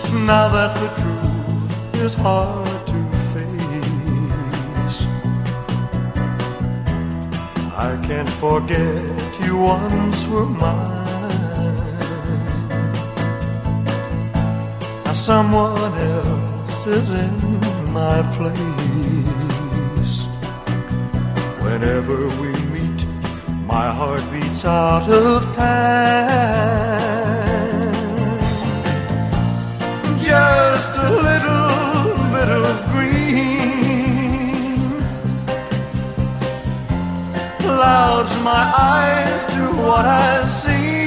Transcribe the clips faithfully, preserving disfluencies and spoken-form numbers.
now that the truth is hard to face. I can't forget you once were mine. Now someone else is in my place. Whenever we meet, my heart beats out of time. Just a little bit of green clouds my eyes to what I see.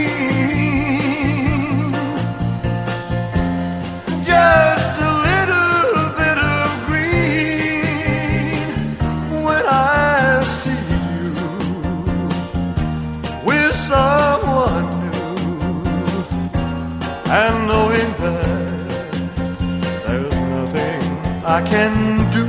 Just a little bit of green when I see you with someone new, and knowing that there's nothing I can do.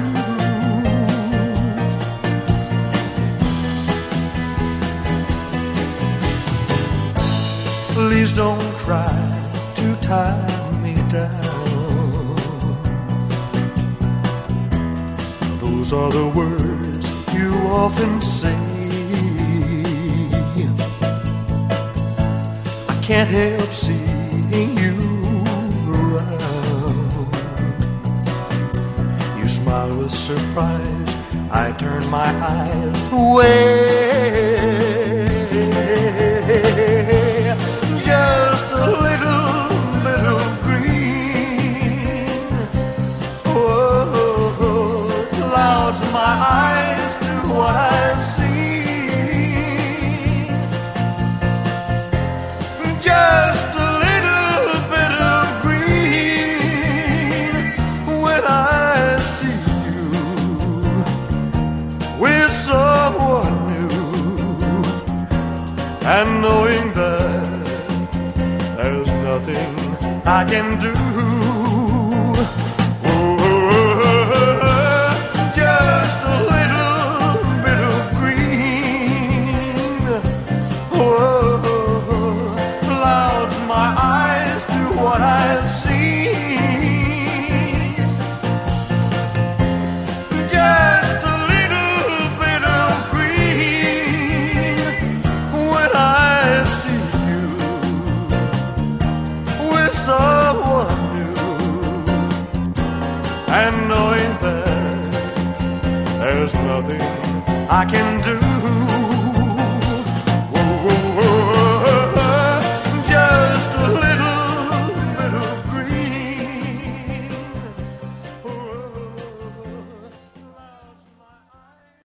Please don't try to tie me down. Those are the words you often say. I can't help seeing you around. You smile with surprise, I turn my eyes away. Just a little bit of green, oh, clouds my eyes to what I'm seeing. Just a little bit of green when I see you with someone new, and knowing that there's nothing I can do. Oh, just a little bit of green, oh, clouds my eyes to what I've seen. Just a little bit of green when I see someone new, and knowing that there's nothing I can do.